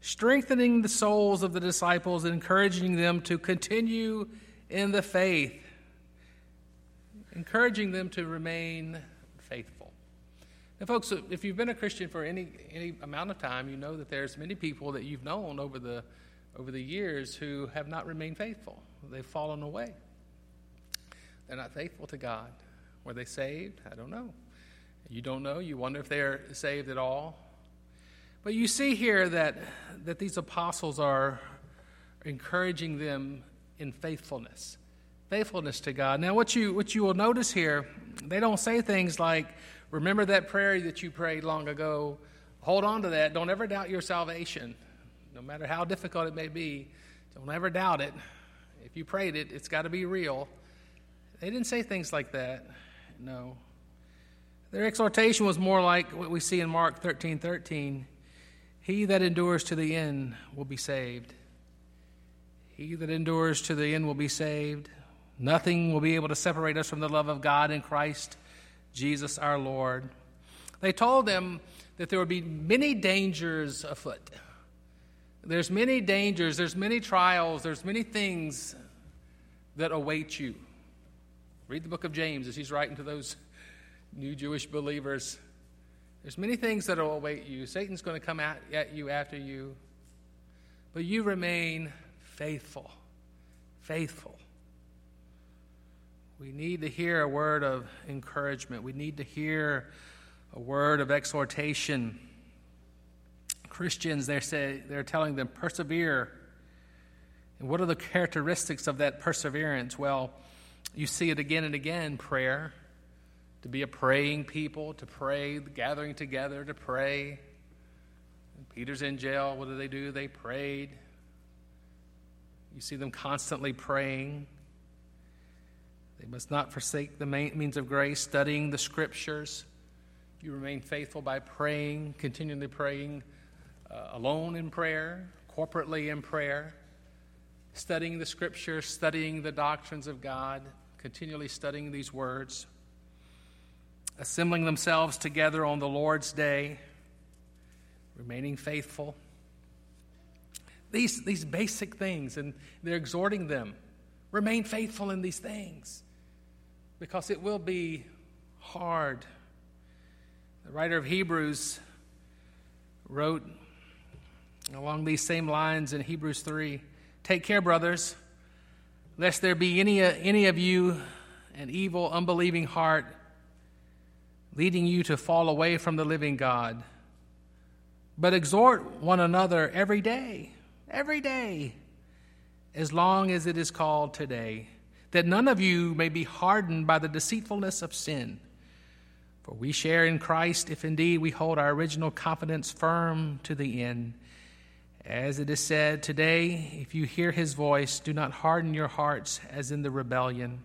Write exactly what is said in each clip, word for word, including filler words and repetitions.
strengthening the souls of the disciples and encouraging them to continue in the faith, encouraging them to remain faithful. And folks, if you've been a Christian for any any amount of time, you know that there's many people that you've known over the over the years who have not remained faithful. They've fallen away. They're not faithful to God. Were they saved? I don't know. You don't know. You wonder if they're saved at all. But you see here that, that these apostles are encouraging them in faithfulness. Faithfulness to God. Now, what you what you will notice here, they don't say things like, remember that prayer that you prayed long ago. Hold on to that. Don't ever doubt your salvation. No matter how difficult it may be, don't ever doubt it. If you prayed it, it's got to be real. They didn't say things like that. No. Their exhortation was more like what we see in Mark thirteen thirteen. He that endures to the end will be saved. He that endures to the end will be saved. Nothing will be able to separate us from the love of God in Christ Jesus our Lord. They told them that there would be many dangers afoot. There's many dangers, there's many trials, there's many things that await you. Read the book of James as he's writing to those new Jewish believers. There's many things that will await you. Satan's going to come at, at you after you. But you remain faithful. Faithful. We need to hear a word of encouragement. We need to hear a word of exhortation. Christians, they're, say, they're telling them, persevere. And what are the characteristics of that perseverance? Well, you see it again and again, prayer. To be a praying people, to pray, gathering together to pray. When Peter's in jail, what do they do? They prayed. You see them constantly praying. They must not forsake the means of grace, studying the Scriptures. You remain faithful by praying, continually praying, uh, alone in prayer, corporately in prayer, studying the Scriptures, studying the doctrines of God, continually studying these words, assembling themselves together on the Lord's day, remaining faithful. These, these basic things, and they're exhorting them, remain faithful in these things, because it will be hard. The writer of Hebrews wrote along these same lines in Hebrews three, take care, brothers, lest there be any, any of you an evil, unbelieving heart, leading you to fall away from the living God. But exhort one another every day, every day, as long as it is called today, that none of you may be hardened by the deceitfulness of sin. For we share in Christ if indeed we hold our original confidence firm to the end. As it is said, today, if you hear his voice, do not harden your hearts as in the rebellion.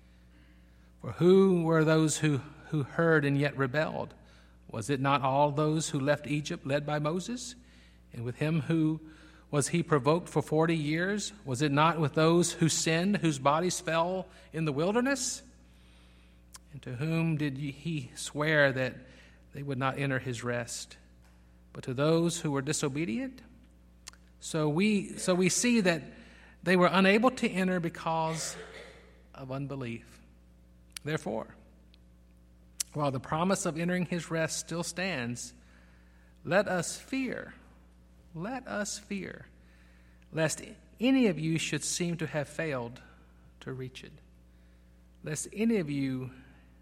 For who were those who, who heard and yet rebelled? Was it not all those who left Egypt led by Moses? And with him who was he provoked for forty years? Was it not with those who sinned, whose bodies fell in the wilderness? And to whom did he swear that they would not enter his rest? But to those who were disobedient? So we so we see that they were unable to enter because of unbelief. Therefore, while the promise of entering his rest still stands, let us fear, let us fear, lest any of you should seem to have failed to reach it. Lest any of you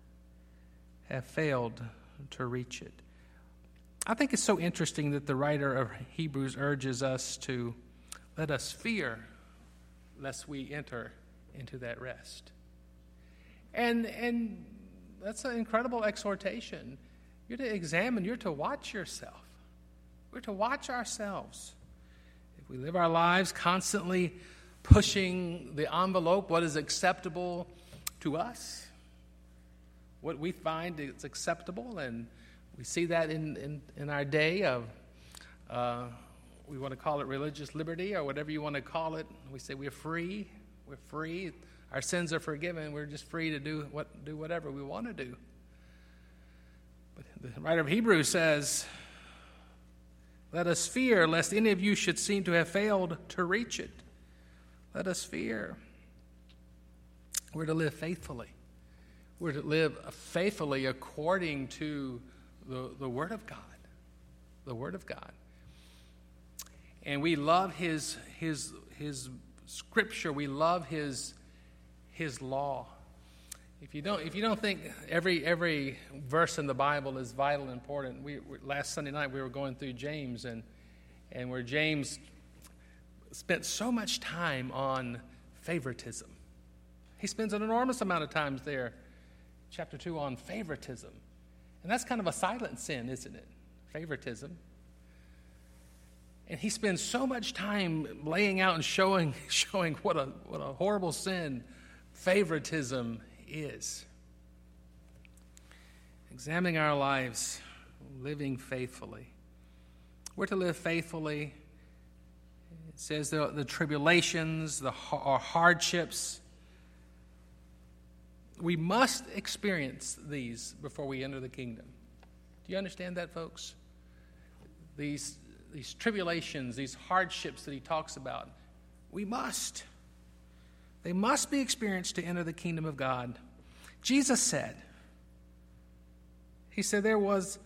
have failed to reach it. I think it's so interesting that the writer of Hebrews urges us to let us fear lest we enter into that rest. And and that's an incredible exhortation. You're to examine, you're to watch yourself. We're to watch ourselves. If we live our lives constantly pushing the envelope, what is acceptable to us, what we find is acceptable, and we see that in, in, in our day of, uh, we want to call it religious liberty or whatever you want to call it. We say we're free. We're free. Our sins are forgiven. We're just free to do what do whatever we want to do. But the writer of Hebrews says, Let us fear, lest any of you should seem to have failed to reach it. Let us fear. We're to live faithfully. We're to live faithfully according to the, the Word of God. The Word of God. And we love His, His, His Scripture. We love His, His law. If you don't, if you don't think every every verse in the Bible is vital and important, we, we last Sunday night we were going through James, and and where James spent so much time on favoritism. He spends an enormous amount of times there, chapter two, on favoritism, and that's kind of a silent sin, isn't it? Favoritism. And he spends so much time laying out and showing showing what a what a horrible sin favoritism is. Examining our lives, living faithfully. We're to live faithfully. It says the, the tribulations, the our hardships. We must experience these before we enter the kingdom. Do you understand that, folks? These, these tribulations, these hardships that he talks about, we must. They must be experienced to enter the kingdom of God. Jesus said, he said there was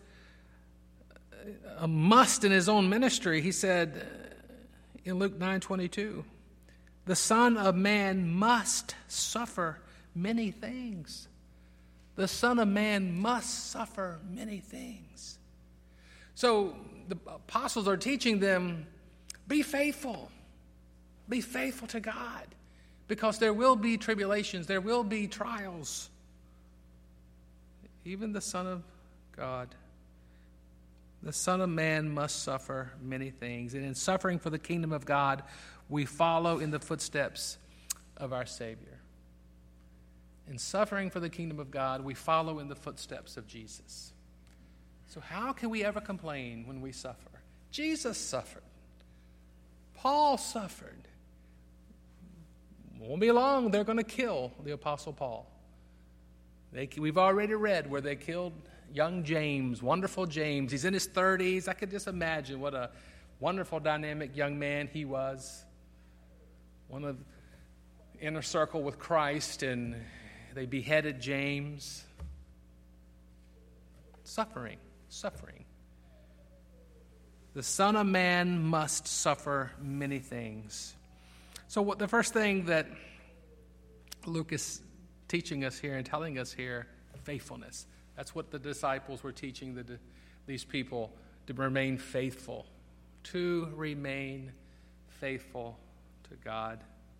a must in his own ministry. He said in Luke nine twenty-two, the Son of Man must suffer many things. The Son of Man must suffer many things. So the apostles are teaching them, be faithful. Be faithful to God. Because there will be tribulations, there will be trials. Even the Son of God, the Son of Man must suffer many things. And in suffering for the kingdom of God, we follow in the footsteps of our Savior. In suffering for the kingdom of God, we follow in the footsteps of Jesus. So how can we ever complain when we suffer? Jesus suffered. Paul suffered. Won't be long, they're going to kill the Apostle Paul. They, we've already read where they killed young James, wonderful James. He's in his thirties. I could just imagine what a wonderful, dynamic young man he was. One of the inner circle with Christ, and they beheaded James. Suffering, suffering. The Son of Man must suffer many things. So what the first thing that Luke is teaching us here and telling us here, faithfulness. That's what the disciples were teaching the, these people, to remain faithful. To remain faithful to God.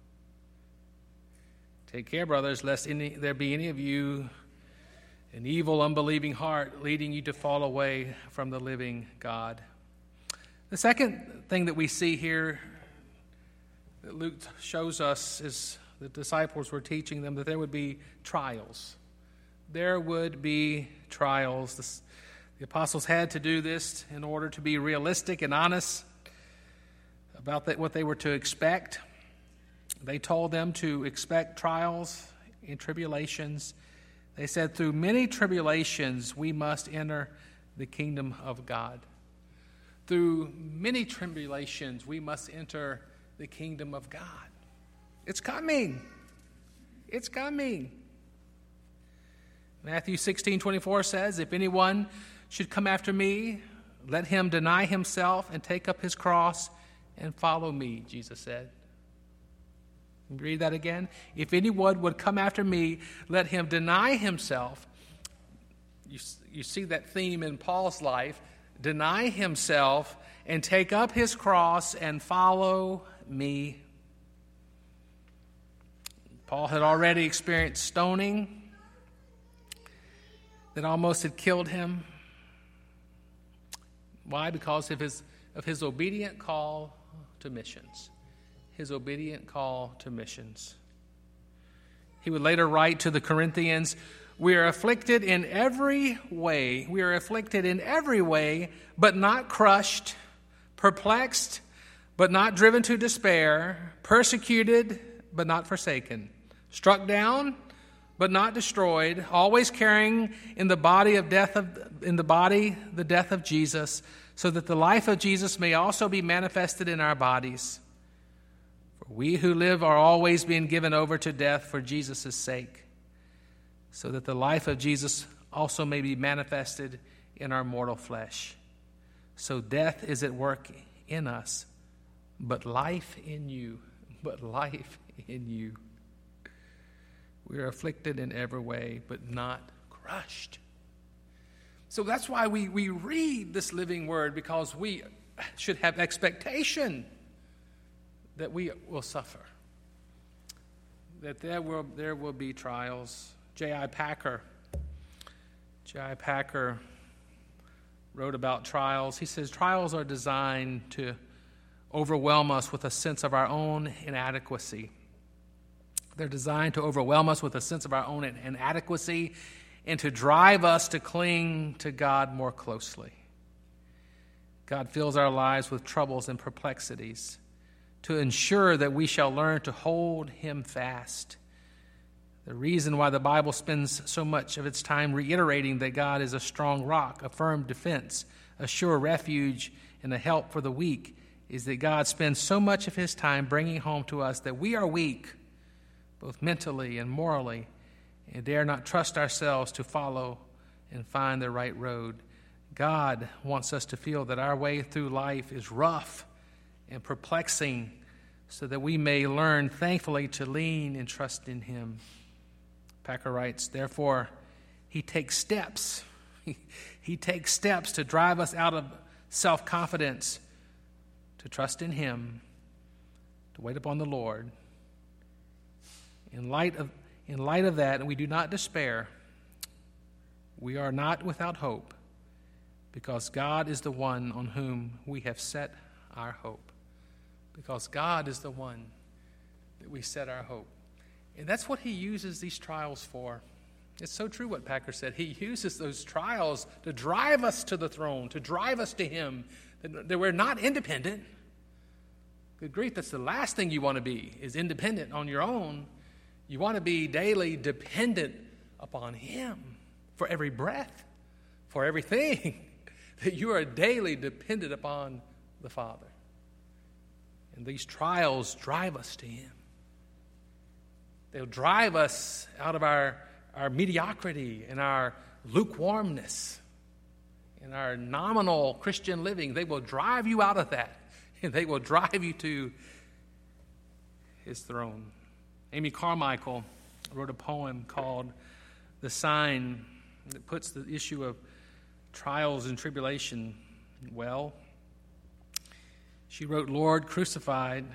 Take care, brothers, lest any, there be any of you an evil, unbelieving heart leading you to fall away from the living God. The second thing that we see here that Luke shows us is the disciples were teaching them that there would be trials. There would be trials. The, the apostles had to do this in order to be realistic and honest about that, what they were to expect. They told them to expect trials and tribulations. They said, through many tribulations we must enter the kingdom of God. Through many tribulations we must enter the kingdom of God. It's coming. It's coming. Matthew sixteen twenty-four says, if anyone should come after me, let him deny himself and take up his cross and follow me, Jesus said. Read that again. If anyone would come after me, let him deny himself. You, you see that theme in Paul's life. Deny himself and take up his cross and follow me. Paul had already experienced stoning that almost had killed him. Why? Because of his of his obedient call to missions. His obedient call to missions. He would later write to the Corinthians, we are afflicted in every way. We are afflicted in every way, but not crushed, perplexed, but not driven to despair, persecuted, but not forsaken, struck down, but not destroyed, always carrying in the body of death of in the body the death of Jesus, so that the life of Jesus may also be manifested in our bodies. For we who live are always being given over to death for Jesus' sake, so that the life of Jesus also may be manifested in our mortal flesh. So death is at work in us, but life in you, but life in you. We are afflicted in every way, but not crushed. So that's why we, we read this living word, because we should have expectation that we will suffer, that there will, there will be trials. J I Packer, J I Packer wrote about trials. He says, trials are designed to overwhelm us with a sense of our own inadequacy. They're designed to overwhelm us with a sense of our own inadequacy and to drive us to cling to God more closely. God fills our lives with troubles and perplexities to ensure that we shall learn to hold Him fast. The reason why the Bible spends so much of its time reiterating that God is a strong rock, a firm defense, a sure refuge, and a help for the weak is that God spends so much of His time bringing home to us that we are weak, both mentally and morally, and dare not trust ourselves to follow and find the right road. God wants us to feel that our way through life is rough and perplexing, so that we may learn thankfully to lean and trust in Him. Packer writes, therefore, He takes steps. He takes steps to drive us out of self-confidence, to trust in Him, to wait upon the Lord. In light of In light of that, and we do not despair, we are not without hope, because God is the one on whom we have set our hope. Because God is the one that we set our hope. And that's what He uses these trials for. It's so true what Packer said. He uses those trials to drive us to the throne, to drive us to Him, that, that we're not independent. Good grief, that's the last thing you want to be, is independent on your own. You want to be daily dependent upon Him for every breath, for everything, that you are daily dependent upon the Father. And these trials drive us to Him. They'll drive us out of our, our mediocrity and our lukewarmness and our nominal Christian living. They will drive you out of that, and they will drive you to His throne. Amy Carmichael wrote a poem called The Sign that puts the issue of trials and tribulation well. She wrote, Lord crucified,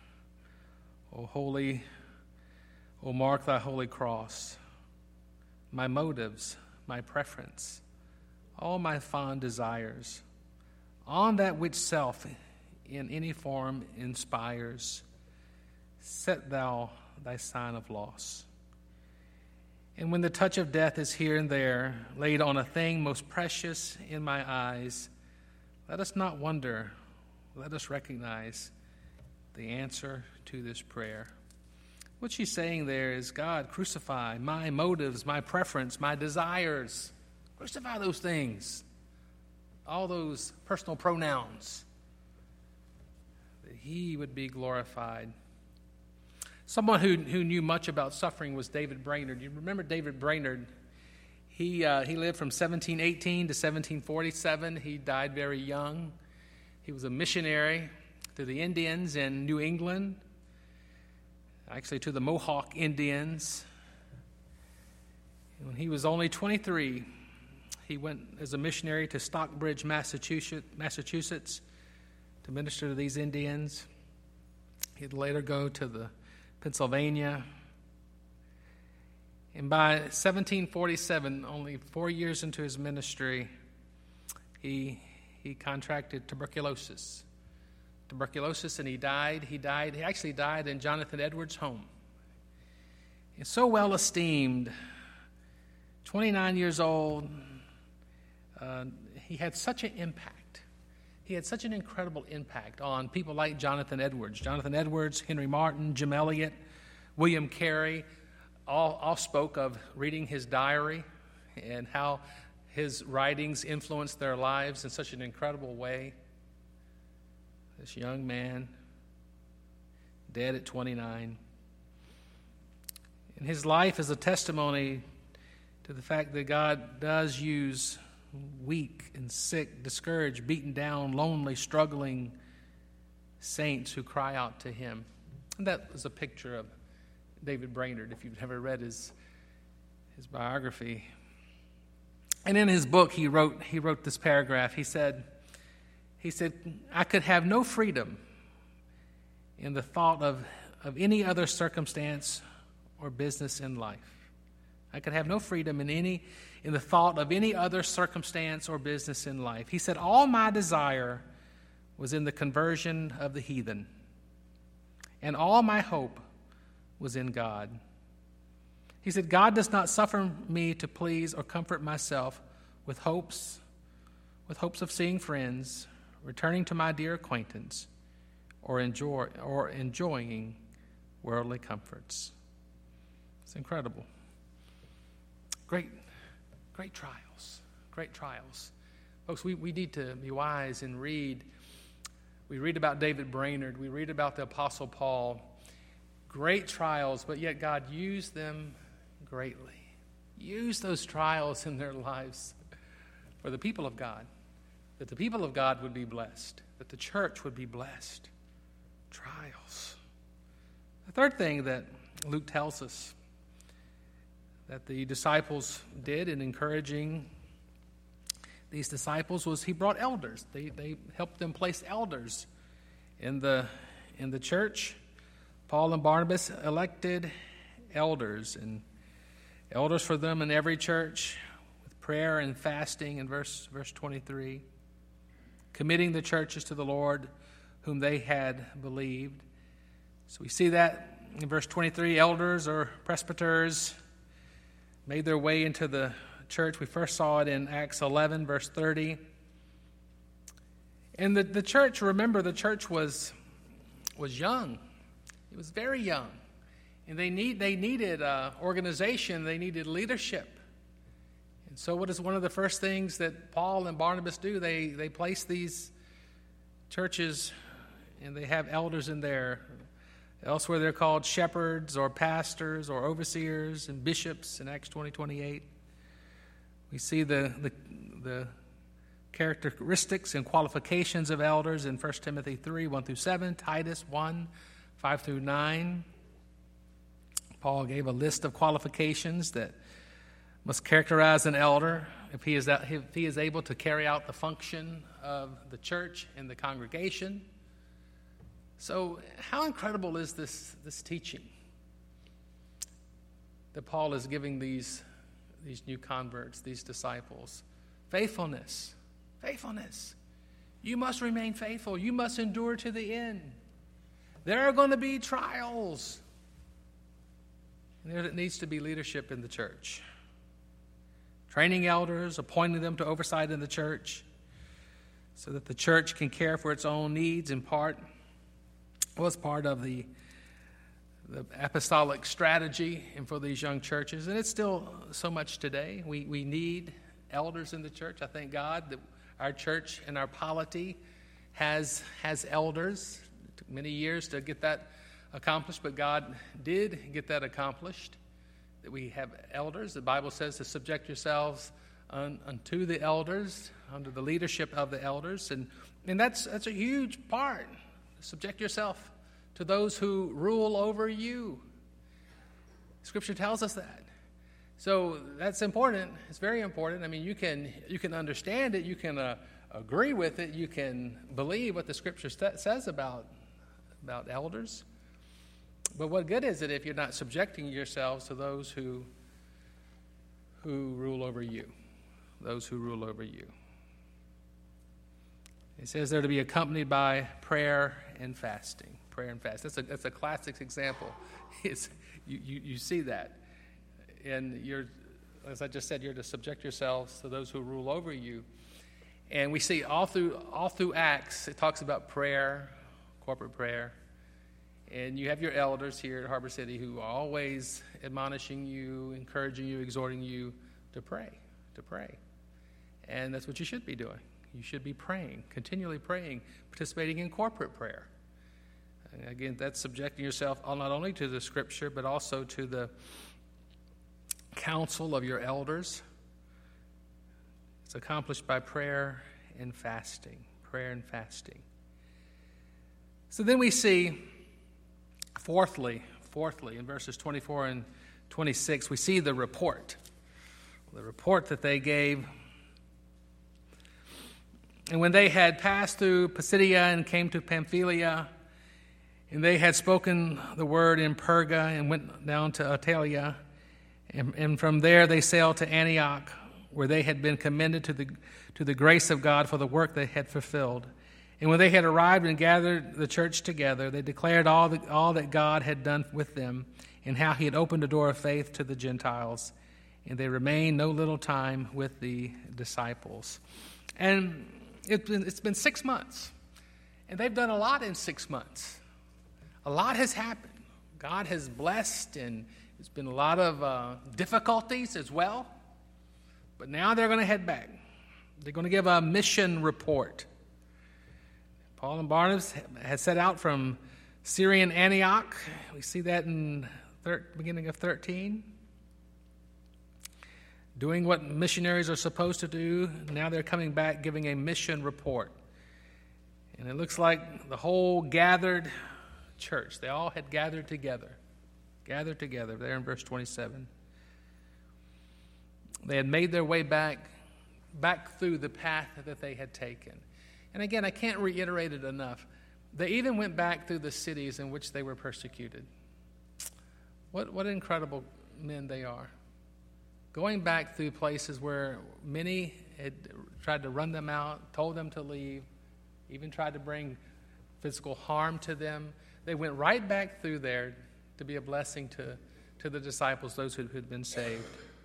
O holy, O mark thy holy cross, my motives, my preference, all my fond desires, on that which self in any form inspires, set thou thy sign of loss. And when the touch of death is here and there laid on a thing most precious in my eyes, let us not wonder, let us recognize the answer to this prayer. What she's saying there is, God, crucify my motives, my preference, my desires. Crucify those things, all those personal pronouns, that He would be glorified. Someone who, who knew much about suffering was David Brainerd. You remember David Brainerd? He, uh, he lived from seventeen eighteen to seventeen forty-seven. He died very young. He was a missionary to the Indians in New England, actually to the Mohawk Indians. When he was only twenty-three, he went as a missionary to Stockbridge, Massachusetts, Massachusetts to minister to these Indians. He'd later go to the Pennsylvania. And by seventeen forty-seven, only four years into his ministry, he he contracted tuberculosis. Tuberculosis, and he died. He died. He actually died in Jonathan Edwards' home. He's so well esteemed. twenty-nine years old. Uh, he had such an impact. He had such an incredible impact on people like Jonathan Edwards. Jonathan Edwards, Henry Martin, Jim Elliot, William Carey, all, all spoke of reading his diary and how his writings influenced their lives in such an incredible way. This young man, dead at twenty-nine. And his life is a testimony to the fact that God does use weak and sick, discouraged, beaten down, lonely, struggling saints who cry out to him. And that was a picture of David Brainerd, if you've never read his, his biography. And in his book, he wrote, he wrote this paragraph. He said, he said, I could have no freedom in the thought of, of any other circumstance or business in life. I could have no freedom in any in the thought of any other circumstance or business in life. He said, all my desire was in the conversion of the heathen, and all my hope was in God. He said, God does not suffer me to please or comfort myself with hopes, with hopes of seeing friends, returning to my dear acquaintance, or enjoy or enjoying worldly comforts. It's incredible. Great, great trials, great trials. Folks, we, we need to be wise and read. We read about David Brainerd. We read about the Apostle Paul. Great trials, but yet God used them greatly. Use those trials in their lives for the people of God, that the people of God would be blessed, that the church would be blessed. Trials. The third thing that Luke tells us that the disciples did in encouraging these disciples was he brought elders. They they helped them place elders in the in the church. Paul and Barnabas elected elders, and elders for them in every church with prayer and fasting in verse verse twenty-three, committing the churches to the Lord whom they had believed. So we see that in verse twenty-three, elders or presbyters made their way into the church. We first saw it in Acts eleven, verse thirty. And the, the church, remember, the church was was young. It was very young. And they need they needed uh, organization. They needed leadership. And so what is one of the first things that Paul and Barnabas do? They, they place these churches, and they have elders in there. Elsewhere, they're called shepherds or pastors or overseers and bishops in Acts twenty, twenty-eight. We see the, the, the characteristics and qualifications of elders in First Timothy three, one through seven, Titus one, five through nine. Paul gave a list of qualifications that must characterize an elder if he is, if he is able to carry out the function of the church and the congregation. So how incredible is this, this teaching that Paul is giving these, these new converts, these disciples? Faithfulness. Faithfulness. You must remain faithful. You must endure to the end. There are going to be trials. And there needs to be leadership in the church. Training elders, appointing them to oversight in the church so that the church can care for its own needs in part. Was part of the, the apostolic strategy and for these young churches, and it's still so much today. We we need elders in the church. I thank God that our church and our polity has has elders. It took many years to get that accomplished, but God did get that accomplished, that we have elders. The Bible says to subject yourselves un, unto the elders, under the leadership of the elders, and, and that's that's a huge part. Subject yourself to those who rule over you. Scripture tells us that. So that's important. It's very important. I mean, you can you can understand it. You can uh, agree with it. You can believe what the Scripture st- says about, about elders. But what good is it if you're not subjecting yourselves to those who who rule over you? Those who rule over you. It says they're to be accompanied by prayer and fasting. Prayer and fast. That's a that's a classic example. It's, you, you, you see that. And you're, as I just said, you're to subject yourselves to those who rule over you. And we see all through all through Acts, it talks about prayer, corporate prayer. And you have your elders here at Harbor City who are always admonishing you, encouraging you, exhorting you to pray, to pray. And that's what you should be doing. You should be praying, continually praying, participating in corporate prayer. And again, that's subjecting yourself not only to the Scripture, but also to the counsel of your elders. It's accomplished by prayer and fasting. Prayer and fasting. So then we see, fourthly, fourthly, in verses twenty-four and twenty-six, we see the report. The report that they gave. And when they had passed through Pisidia and came to Pamphylia, and they had spoken the word in Perga and went down to Attalia, and, and from there they sailed to Antioch, where they had been commended to the to the grace of God for the work they had fulfilled. And when they had arrived and gathered the church together, they declared all, the, all that God had done with them, and how he had opened a door of faith to the Gentiles. And they remained no little time with the disciples. And it, it's been six months. And they've done a lot in six months. A lot has happened. God has blessed, and there's been a lot of uh, difficulties as well. But now they're going to head back. They're going to give a mission report. Paul and Barnabas had set out from Syrian Antioch. We see that in the beginning of thirteen. Doing what missionaries are supposed to do. Now they're coming back giving a mission report. And it looks like the whole gathered church, they all had gathered together. Gathered together, there in verse twenty-seven. They had made their way back, back through the path that they had taken. And again, I can't reiterate it enough. They even went back through the cities in which they were persecuted. What, what incredible men they are. Going back through places where many had tried to run them out, told them to leave, even tried to bring physical harm to them. They went right back through there to be a blessing to, to the disciples, those who had been saved.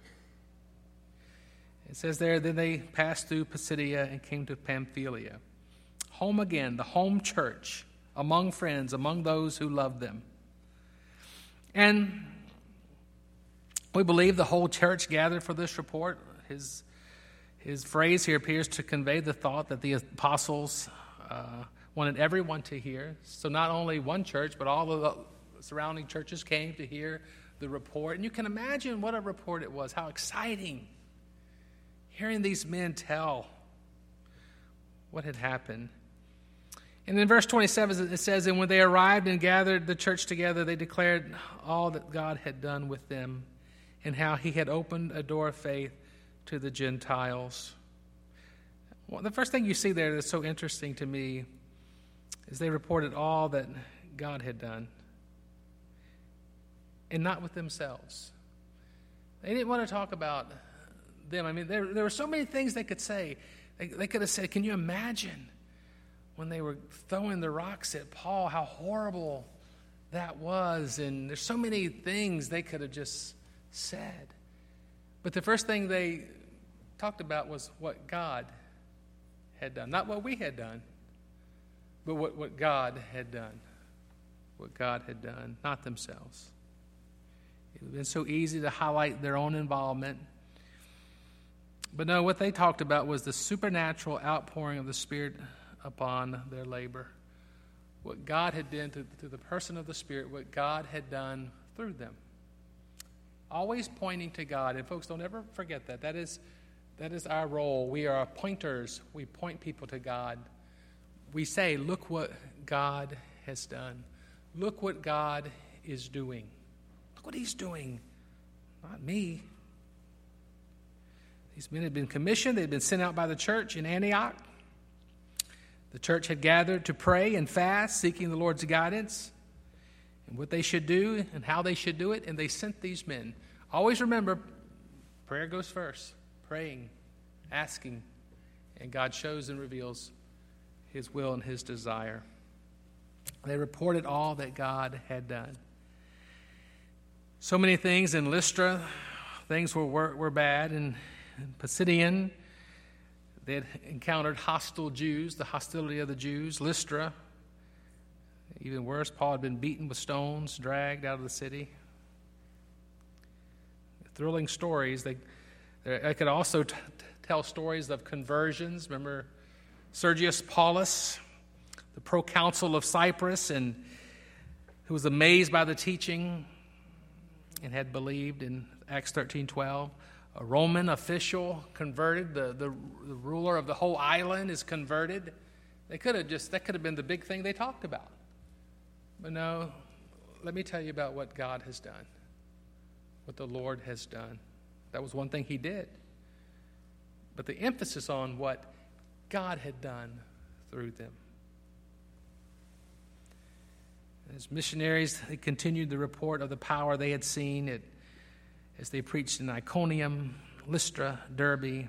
It says there, then they passed through Pisidia and came to Pamphylia. Home again, the home church, among friends, among those who loved them. And we believe the whole church gathered for this report. His, his phrase here appears to convey the thought that the apostles uh, wanted everyone to hear. So not only one church, but all of the surrounding churches came to hear the report. And you can imagine what a report it was, how exciting. Hearing these men tell what had happened. And in verse twenty-seven, it says, and when they arrived and gathered the church together, they declared all that God had done with them and how he had opened a door of faith to the Gentiles. Well, the first thing you see there that's so interesting to me is they reported all that God had done, and not with themselves. They didn't want to talk about them. I mean, there, there were so many things they could say. They, they could have said, can you imagine when they were throwing the rocks at Paul, how horrible that was? And there's so many things they could have just said. But the first thing they talked about was what God had done. Not what we had done, but what, what God had done. What God had done, not themselves. It would have been so easy to highlight their own involvement. But no, what they talked about was the supernatural outpouring of the Spirit upon their labor. What God had done to, to the person of the Spirit, what God had done through them. Always pointing to God. And folks, don't ever forget that. That is, that is our role. We are pointers. We point people to God. We say, look what God has done. Look what God is doing. Look what he's doing. Not me. These men had been commissioned. They had been sent out by the church in Antioch. The church had gathered to pray and fast, seeking the Lord's guidance and what they should do and how they should do it. And they sent these men. Always remember, prayer goes first. Praying, asking, and God shows and reveals his will and his desire. They reported all that God had done. So many things in Lystra, things were, were, were bad. And in Pisidian, they had encountered hostile Jews, the hostility of the Jews. Lystra, even worse, Paul had been beaten with stones, dragged out of the city. Thrilling stories. They, they could also t- tell stories of conversions. Remember Sergius Paulus, the proconsul of Cyprus, and who was amazed by the teaching and had believed in Acts thirteen twelve. A Roman official converted. The, the, the ruler of the whole island is converted. They could have just, that could have been the big thing they talked about. But no, let me tell you about what God has done, what the Lord has done. That was one thing he did. But the emphasis on what God had done through them. As missionaries, they continued the report of the power they had seen it, as they preached in Iconium, Lystra, Derbe,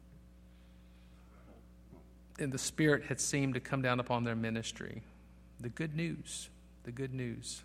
and the Spirit had seemed to come down upon their ministry. The good news, the good news.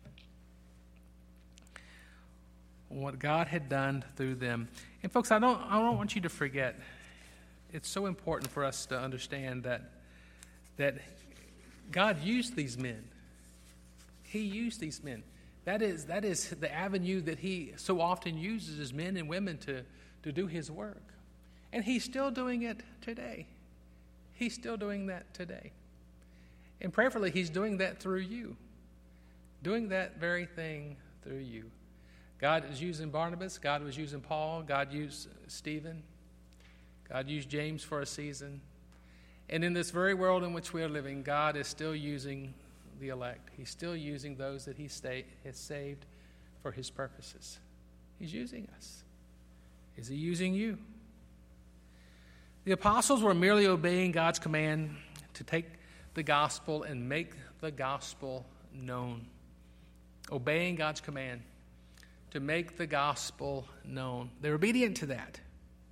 What God had done through them. And folks, I don't, I don't want you to forget, it's so important for us to understand that, that God used these men. He used these men. That is, that is the avenue that he so often uses as men and women to, to do his work. And he's still doing it today. He's still doing that today. And prayerfully, he's doing that through you. Doing that very thing through you. God is using Barnabas. God was using Paul. God used Stephen. God used James for a season. And in this very world in which we are living, God is still using the elect. He's still using those that he stay, has saved for his purposes. He's using us. Is he using you? The apostles were merely obeying God's command to take the gospel and make the gospel known. Obeying God's command to make the gospel known. They're obedient to that.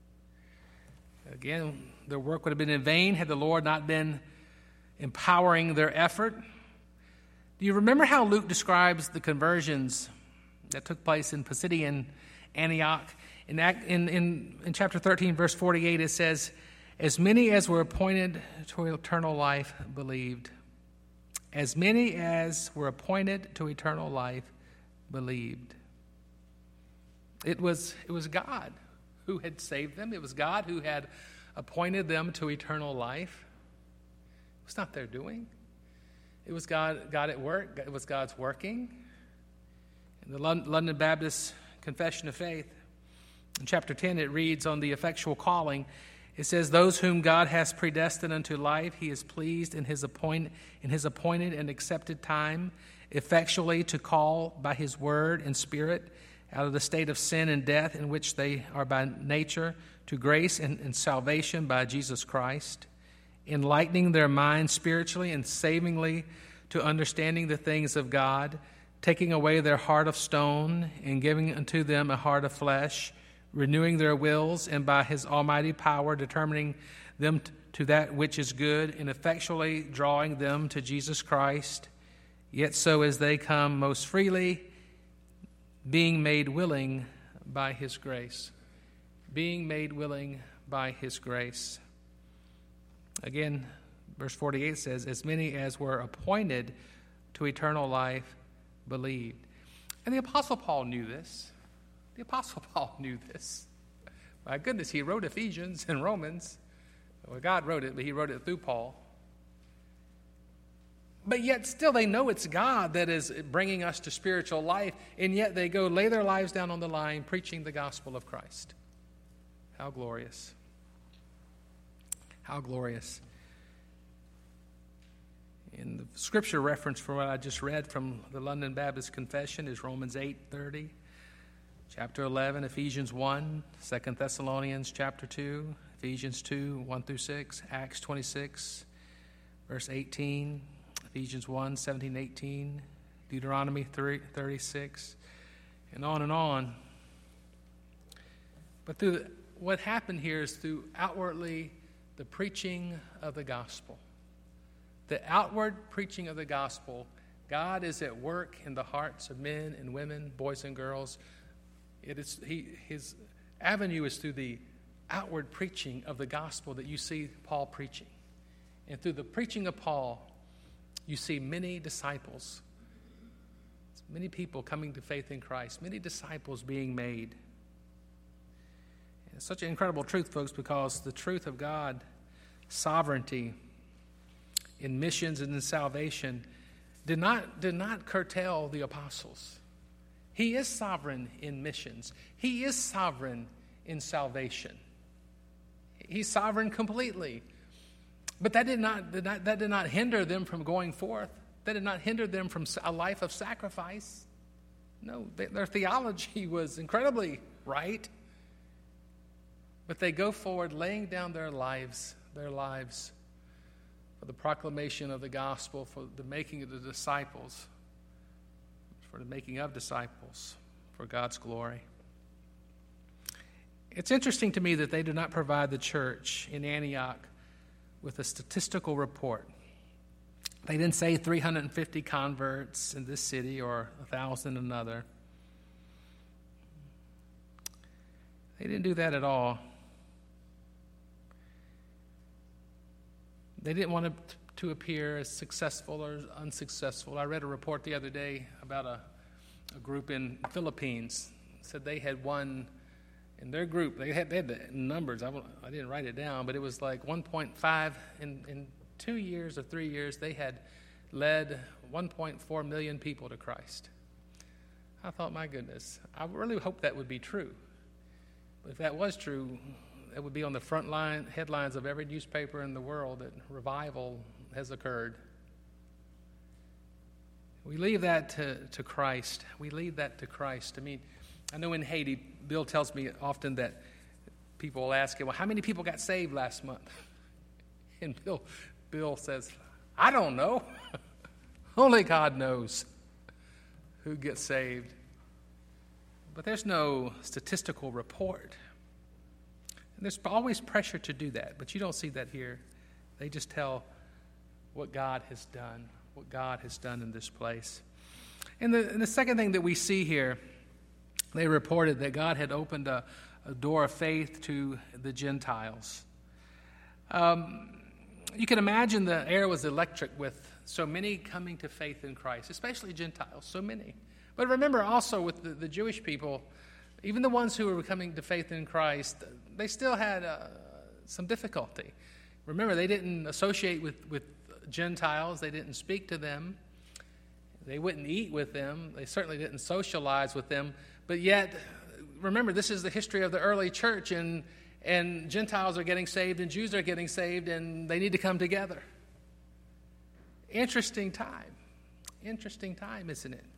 Again, their work would have been in vain had the Lord not been empowering their effort. Do you remember how Luke describes the conversions that took place in Pisidian Antioch? In, in, in, in chapter thirteen, verse forty-eight, it says, "As many as were appointed to eternal life believed." As many as were appointed to eternal life believed. It was, it was God who had saved them. It was God who had appointed them to eternal life. It was not their doing. It was God, God at work. It was God's working. In the London Baptist Confession of Faith, in chapter ten, it reads on the effectual calling. It says, "Those whom God has predestined unto life, he is pleased in his appoint in his appointed and accepted time, effectually to call by his word and spirit out of the state of sin and death in which they are by nature, to grace and, and salvation by Jesus Christ, enlightening their minds spiritually and savingly to understanding the things of God, taking away their heart of stone and giving unto them a heart of flesh, renewing their wills, and by his almighty power determining them t- to that which is good, and effectually drawing them to Jesus Christ, yet so as they come most freely, being made willing by his grace." Being made willing by his grace. Again, verse forty-eight says, "As many as were appointed to eternal life believed." And the Apostle Paul knew this. The Apostle Paul knew this. My goodness, he wrote Ephesians and Romans. Well, God wrote it, but he wrote it through Paul. But yet still they know it's God that is bringing us to spiritual life, and yet they go lay their lives down on the line preaching the gospel of Christ. How glorious. How glorious. And the scripture reference for what I just read from the London Baptist Confession is Romans eight thirty, chapter eleven, Ephesians one, Second Thessalonians chapter two, Ephesians two, one through six, Acts twenty-six, verse eighteen, Ephesians one, seventeen, eighteen, Deuteronomy thirty-six, and on and on. But through the, what happened here is through outwardly the preaching of the gospel. The outward preaching of the gospel, God is at work in the hearts of men and women, boys and girls. It is he, his avenue is through the outward preaching of the gospel that you see Paul preaching. And through the preaching of Paul, you see many disciples, many people coming to faith in Christ, many disciples being made. It's such an incredible truth, folks, because the truth of God, sovereignty in missions and in salvation, did not, did not curtail the apostles. He is sovereign in missions. He is sovereign in salvation. He's sovereign completely. But that did not, did not, that did not hinder them from going forth. That did not hinder them from a life of sacrifice. No, they, their theology was incredibly right. But they go forward laying down their lives, their lives for the proclamation of the gospel, for the making of the disciples, for the making of disciples, for God's glory. It's interesting to me that they did not provide the church in Antioch with a statistical report. They didn't say three hundred fifty converts in this city or one thousand in another. They didn't do that at all. They didn't want to, to appear as successful or unsuccessful. I read a report the other day about a, a group in the Philippines. It said they had won, in their group, they had, they had the numbers. I, I didn't write it down, but it was like one point five. In, in two years or three years, they had led one point four million people to Christ. I thought, my goodness, I really hope that would be true. But if that was true, it would be on the front line headlines of every newspaper in the world that revival has occurred. We leave that to, to Christ. We leave that to Christ. I mean, I know in Haiti, Bill tells me often that people will ask him, well, how many people got saved last month? And Bill, Bill says, I don't know. Only God knows who gets saved. But there's no statistical report. And there's always pressure to do that, but you don't see that here. They just tell what God has done, what God has done in this place. And the, and the second thing that we see here, they reported that God had opened a, a door of faith to the Gentiles. Um, you can imagine the air was electric with so many coming to faith in Christ, especially Gentiles, so many. But remember also with the, the Jewish people, even the ones who were coming to faith in Christ, they still had uh, some difficulty. Remember, they didn't associate with, with Gentiles. They didn't speak to them. They wouldn't eat with them. They certainly didn't socialize with them. But yet, remember, this is the history of the early church, and, and Gentiles are getting saved and Jews are getting saved, and they need to come together. Interesting time. Interesting time, isn't it?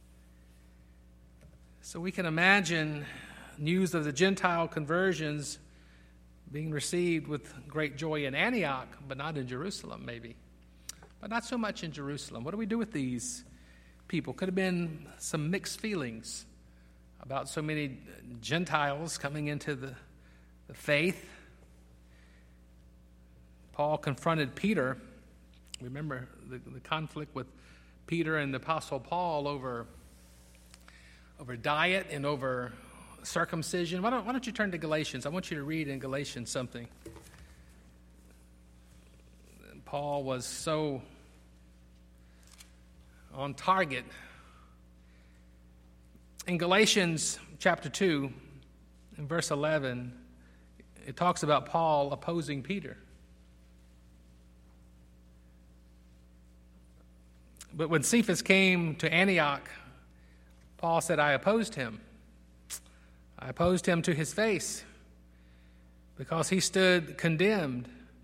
So we can imagine news of the Gentile conversions being received with great joy in Antioch, but not in Jerusalem, maybe. But not so much in Jerusalem. What do we do with these people? Could have been some mixed feelings about so many Gentiles coming into the, the faith. Paul confronted Peter. Remember the, the conflict with Peter and the Apostle Paul over over diet and over circumcision. Why don't, why don't you turn to Galatians? I want you to read in Galatians something. Paul was so on target. In Galatians chapter two, in verse eleven, it talks about Paul opposing Peter. But when Cephas came to Antioch, Paul said, I opposed him. I opposed him to his face because he stood condemned.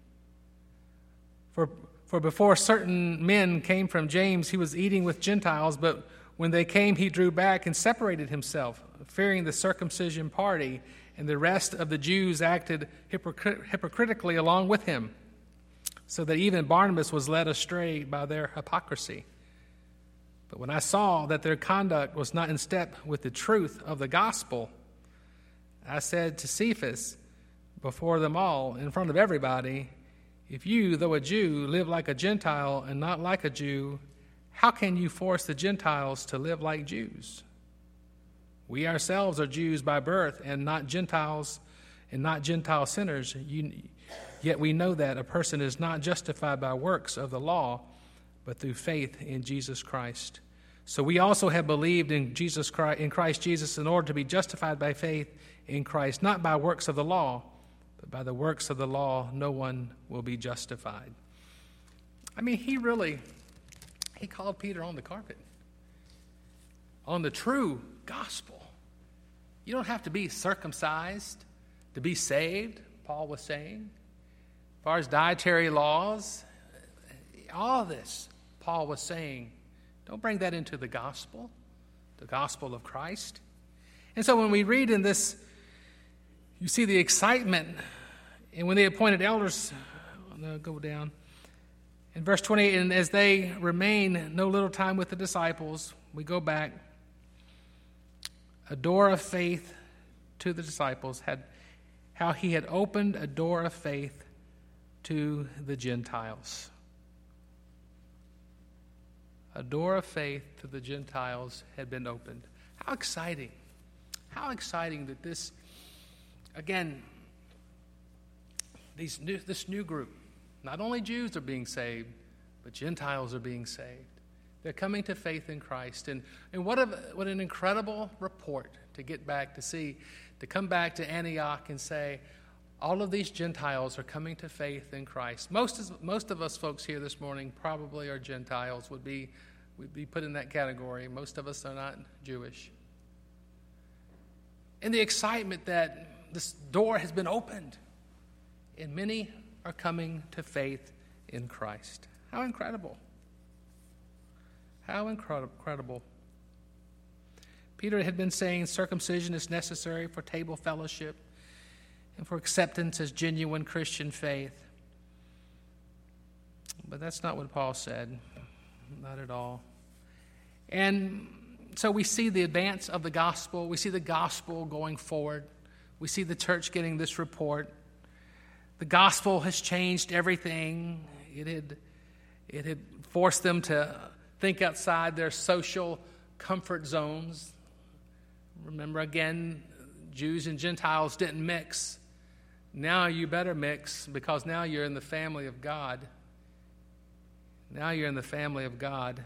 For, for before certain men came from James, he was eating with Gentiles, but when they came, he drew back and separated himself, fearing the circumcision party, and the rest of the Jews acted hypocrit- hypocritically along with him, so that even Barnabas was led astray by their hypocrisy. But when I saw that their conduct was not in step with the truth of the gospel, I said to Cephas, before them all, in front of everybody, if you, though a Jew, live like a Gentile and not like a Jew, how can you force the Gentiles to live like Jews? We ourselves are Jews by birth and not Gentiles and not Gentile sinners. You, yet we know that a person is not justified by works of the law, but through faith in Jesus Christ. So we also have believed in Jesus Christ, in Christ Jesus in order to be justified by faith in Christ, not by works of the law, but by the works of the law, no one will be justified. I mean, he really, he called Peter on the carpet, on the true gospel. You don't have to be circumcised to be saved, Paul was saying. As far as dietary laws, all this, Paul was saying, don't bring that into the gospel, the gospel of Christ. And so when we read in this, you see the excitement. And when they appointed elders, I'll go down. In verse twenty, and as they remain no little time with the disciples, we go back. A door of faith to the disciples, had how he had opened a door of faith to the Gentiles. A door of faith to the Gentiles had been opened. How exciting. How exciting that this, again, these new, this new group, not only Jews are being saved, but Gentiles are being saved. They're coming to faith in Christ. And, and what, a, what an incredible report to get back, to see, to come back to Antioch and say, all of these Gentiles are coming to faith in Christ. Most of, most of us folks here this morning probably are Gentiles, would be, would be put in that category. Most of us are not Jewish. And the excitement that this door has been opened, and many are coming to faith in Christ. How incredible. How incredible. Peter had been saying circumcision is necessary for table fellowship and for acceptance as genuine Christian faith. But that's not what Paul said. Not at all. And so we see the advance of the gospel. We see the gospel going forward. We see the church getting this report. The gospel has changed everything. It had, it had forced them to think outside their social comfort zones. Remember, again, Jews and Gentiles didn't mix. Now you better mix, because now you're in the family of God. Now you're in the family of God.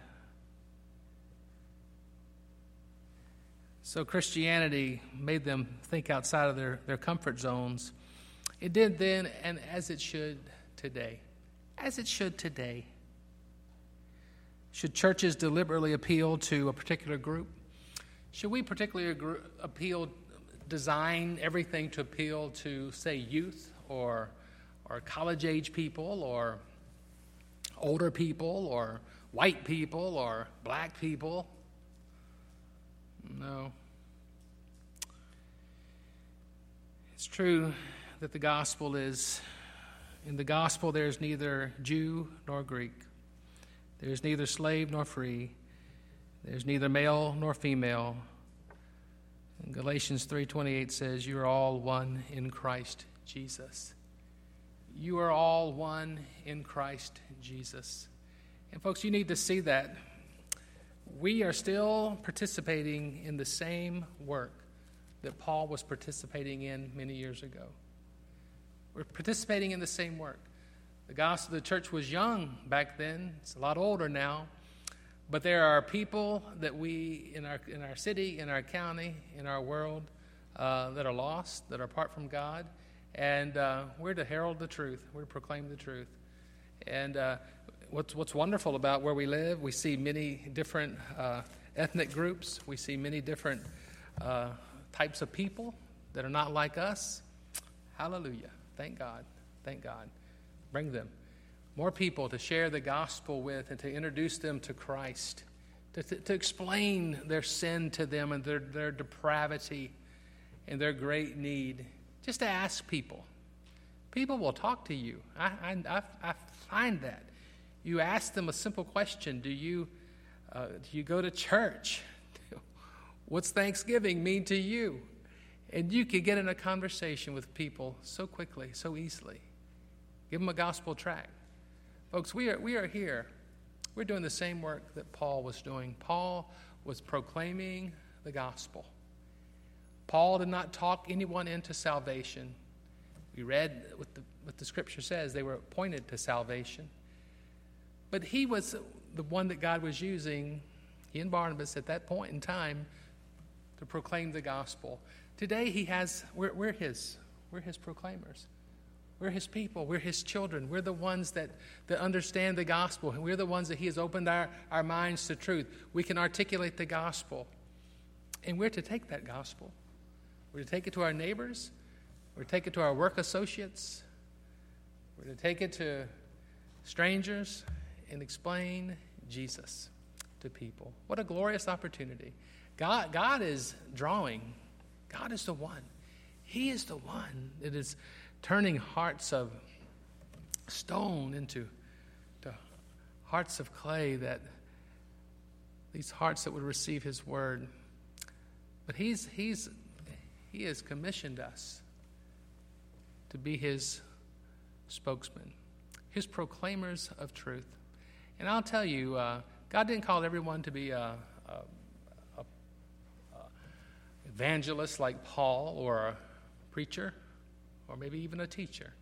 So Christianity made them think outside of their, their comfort zones. It did then, and as it should today. As it should today. Should churches deliberately appeal to a particular group? Should we particularly agree, appeal, design everything to appeal to, say, youth or or college-age people or older people or white people or black people? No. It's true that the gospel is, in the gospel there's neither Jew nor Greek. There's neither slave nor free. There's neither male nor female. And Galatians three twenty-eight says, you are all one in Christ Jesus. You are all one in Christ Jesus. And folks, you need to see that. We are still participating in the same work that Paul was participating in many years ago. We're participating in the same work. The gospel, the church was young back then. It's a lot older now. But there are people that we, in our in our city, in our county, in our world, uh, that are lost, that are apart from God. And uh, we're to herald the truth. We're to proclaim the truth. And uh, what's what's wonderful about where we live, we see many different uh, ethnic groups. We see many different uh, types of people that are not like us. Hallelujah. Thank God. Thank God. Bring them. More people to share the gospel with and to introduce them to Christ, to, to, to explain their sin to them and their, their depravity and their great need. Just to ask people. People will talk to you. I, I, I find that. You ask them a simple question. Do you, uh, do you go to church? What's Thanksgiving mean to you? And you can get in a conversation with people so quickly, so easily. Give them a gospel tract. Folks, we are we are here. We're doing the same work that Paul was doing. Paul was proclaiming the gospel. Paul did not talk anyone into salvation. We read what the, what the scripture says. They were appointed to salvation. But he was the one that God was using He and Barnabas at that point in time to proclaim the gospel. Today he has, we're, we're his. We're his proclaimers. We're his people. We're his children. We're the ones that, that understand the gospel. We're the ones that he has opened our, our minds to truth. We can articulate the gospel. And we're to take that gospel. We're to take it to our neighbors. We're to take it to our work associates. We're to take it to strangers and explain Jesus to people. What a glorious opportunity. God, God is drawing. God is the one. He is the one that is turning hearts of stone into to hearts of clay, that these hearts that would receive his word. But he's he's he has commissioned us to be his spokesman, his proclaimers of truth. And I'll tell you, uh, God didn't call everyone to be a, a, a, a evangelist like Paul, or a preacher, or maybe even a teacher.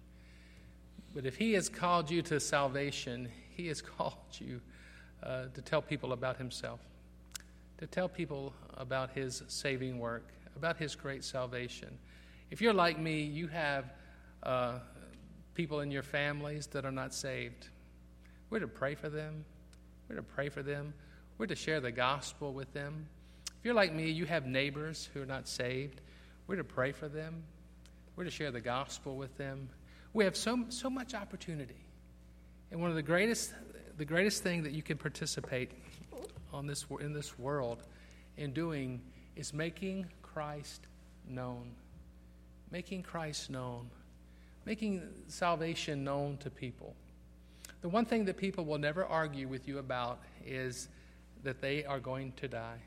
But if he has called you to salvation, he has called you uh, to tell people about himself, to tell people about his saving work, about his great salvation. If you're like me, you have uh, people in your families that are not saved. We're to pray for them. We're to pray for them. We're to share the gospel with them. If you're like me, you have neighbors who are not saved. We're to pray for them. We're to share the gospel with them. We have so so much opportunity. And one of the greatest the greatest thing that you can participate on this in this world in doing is making Christ known. Making Christ known. Making salvation known to people. The one thing that people will never argue with you about is that they are going to die.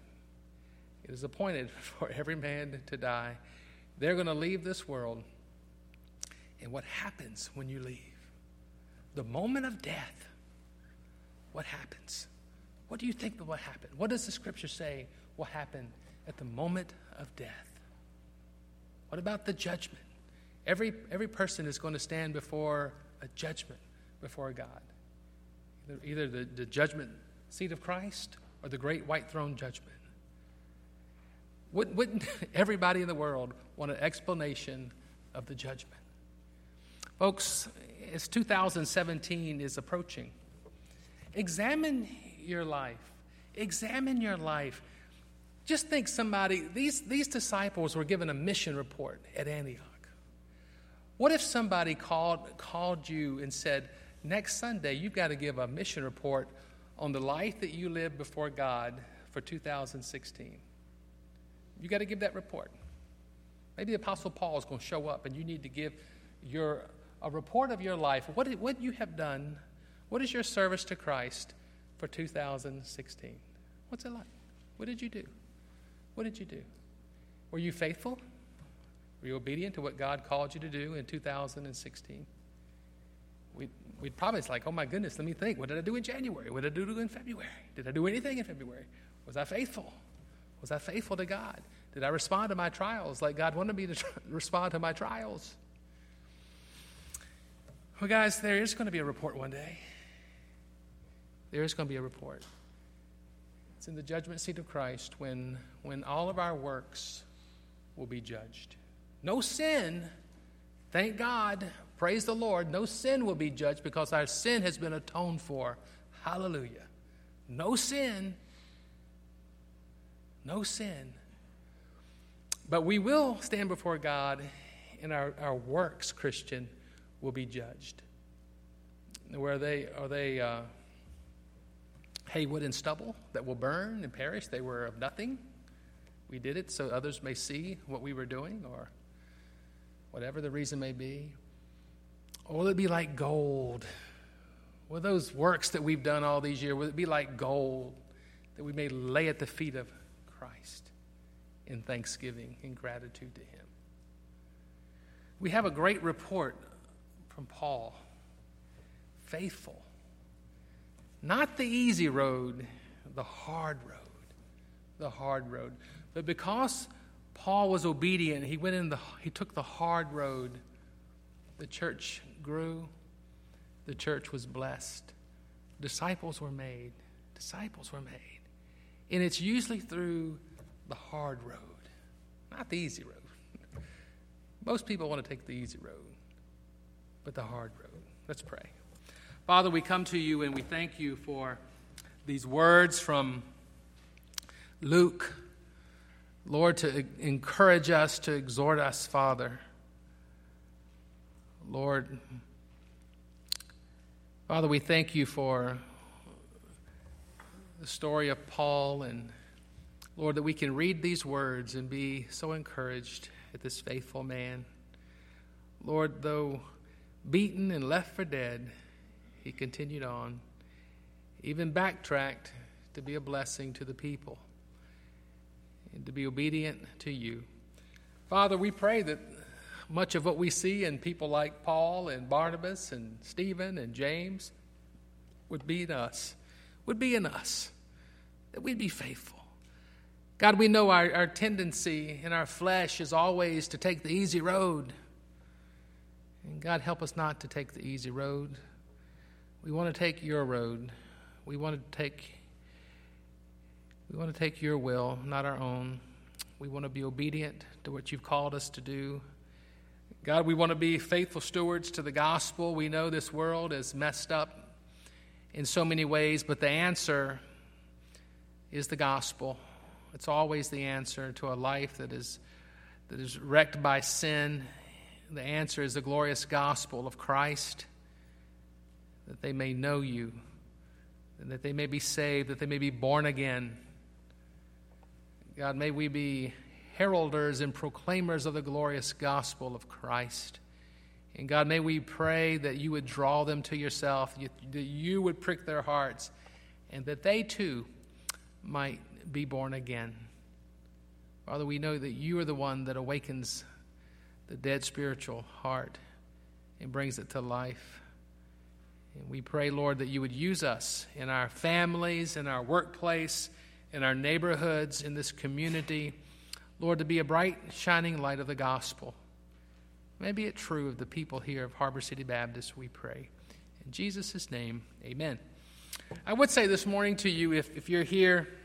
It is appointed for every man to die. They're going to leave this world. And what happens when you leave? The moment of death. What happens? What do you think will happen? What does the scripture say will happen at the moment of death? What about the judgment? Every, every person is going to stand before a judgment before God. Either, either the, the judgment seat of Christ or the great white throne judgment. Wouldn't, wouldn't everybody in the world want an explanation of the judgment? Folks, as two thousand seventeen is approaching, examine your life. Examine your life. Just think somebody, these, these disciples were given a mission report at Antioch. What if somebody called, called you and said, next Sunday you've got to give a mission report on the life that you lived before God for two thousand sixteen? You got to give that report. Maybe the Apostle Paul is going to show up and you need to give your a report of your life. What, what you have done. What is your service to Christ for two thousand sixteen? What's it like? What did you do? What did you do? Were you faithful? Were you obedient to what God called you to do in two thousand sixteen? We'd, we'd probably it's like, oh my goodness, let me think. What did I do in January? What did I do in February? Did I do anything in February? Was I faithful? Was I faithful to God? Did I respond to my trials like God wanted me to tr- respond to my trials? Well, guys, there is going to be a report one day. There is going to be a report. It's in the judgment seat of Christ when, when all of our works will be judged. No sin, thank God, praise the Lord, no sin will be judged because our sin has been atoned for. Hallelujah. No sin. No sin. But we will stand before God, and our, our works, Christian, will be judged. Where are they, are they uh, hay, wood, and stubble that will burn and perish? They were of nothing. We did it so others may see what we were doing, or whatever the reason may be. Or will it be like gold? Will those works that we've done all these years, will it be like gold that we may lay at the feet of Christ in thanksgiving and gratitude to him? We have a great report from Paul. Faithful. Not the easy road, the hard road. The hard road. But because Paul was obedient, he went in the he took the hard road. The church grew. The church was blessed. Disciples were made. Disciples were made. And it's usually through the hard road, not the easy road. Most people want to take the easy road, but the hard road. Let's pray. Father, we come to you and we thank you for these words from Luke, Lord, to encourage us, to exhort us, Father. Lord, Father, we thank you for the story of Paul, and Lord, that we can read these words and be so encouraged at this faithful man. Lord, though beaten and left for dead, he continued on, even backtracked to be a blessing to the people and to be obedient to you. Father, we pray that much of what we see in people like Paul and Barnabas and Stephen and James would be in us, would be in us, that we'd be faithful. God, we know our, our tendency in our flesh is always to take the easy road. And God, help us not to take the easy road. We want to take your road. We want to take we want to take your will, not our own. We want to be obedient to what you've called us to do. God, we want to be faithful stewards to the gospel. We know this world is messed up in so many ways, but the answer is the gospel. It's always the answer to a life that is that is wrecked by sin. The answer is the glorious gospel of Christ, that they may know you, and that they may be saved, that they may be born again. God, may we be heralders and proclaimers of the glorious gospel of Christ. And God, may we pray that you would draw them to yourself, that you would prick their hearts, and that they too might be born again. Father, we know that you are the one that awakens the dead spiritual heart and brings it to life. And we pray, Lord, that you would use us in our families, in our workplace, in our neighborhoods, in this community, Lord, to be a bright, shining light of the gospel. May be it true of the people here of Harbor City Baptist, we pray. In Jesus' name, amen. I would say this morning to you, if, if you're here